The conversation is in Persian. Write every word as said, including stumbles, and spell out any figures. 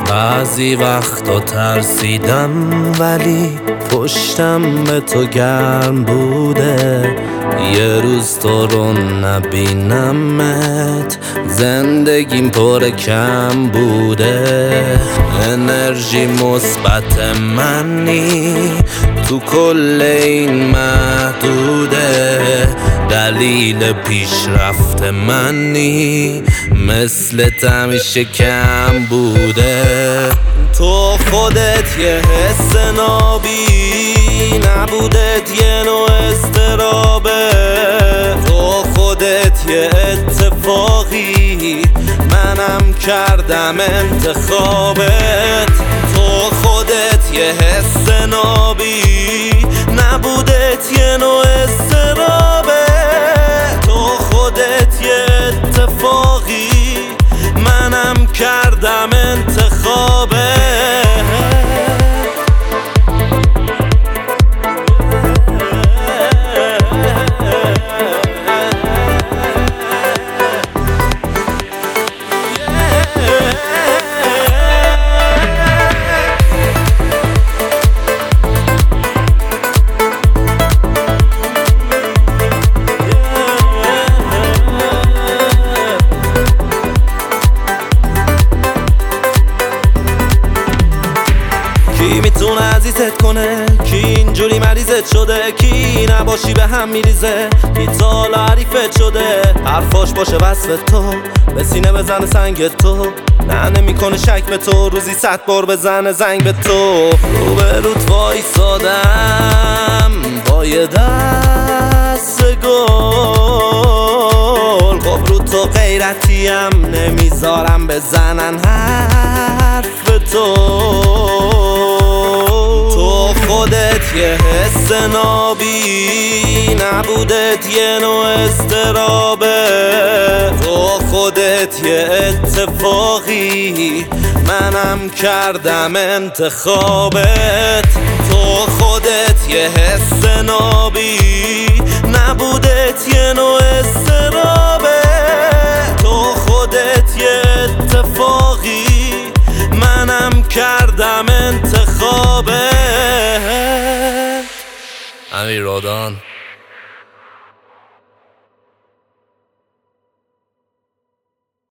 بعضی وقتا ترسیدم ولی پشتم به تو گرم بوده. یه روز تو رو نبینمت زندگیم پر کم بوده. انرژی مثبت منی تو کل این محدوده. دلیل پیشرفت منی مثل همیشه کم بوده. تو خودت یه حس نابی نبودت یه نوع استرابه. تو خودت یه اتفاقی منم کردم انتخابت. تو خودت یه حس نابی نبودت یه نوع استرابه. تو خودت یه اتفاقی منم کردم انتخابه. کی میتونه عزیزت کنه؟ کی اینجوری مریضت شده؟ کی نباشی به هم میریزه؟ کی تا حالا حریفت شده؟ حرفاش باشه وصف تو به سینه بزنه سنگ تو. نه نمیکنه شک به تو روزی صد بار بزنه زنگ به تو. رو به روت وایسادم با یه دست گل. خب رو تو غیرتیم نمیذارم بزنن حرف تو. تو خودت یه حس نابی نبودت یه نوع استرابه. تو خودت یه اتفاقی منم کردم انتخابت. تو خودت یه حس نابی نبودت یه نوع استرابه. تو خودت یه اتفاقی منم کردم انتخابت. امیر رادان.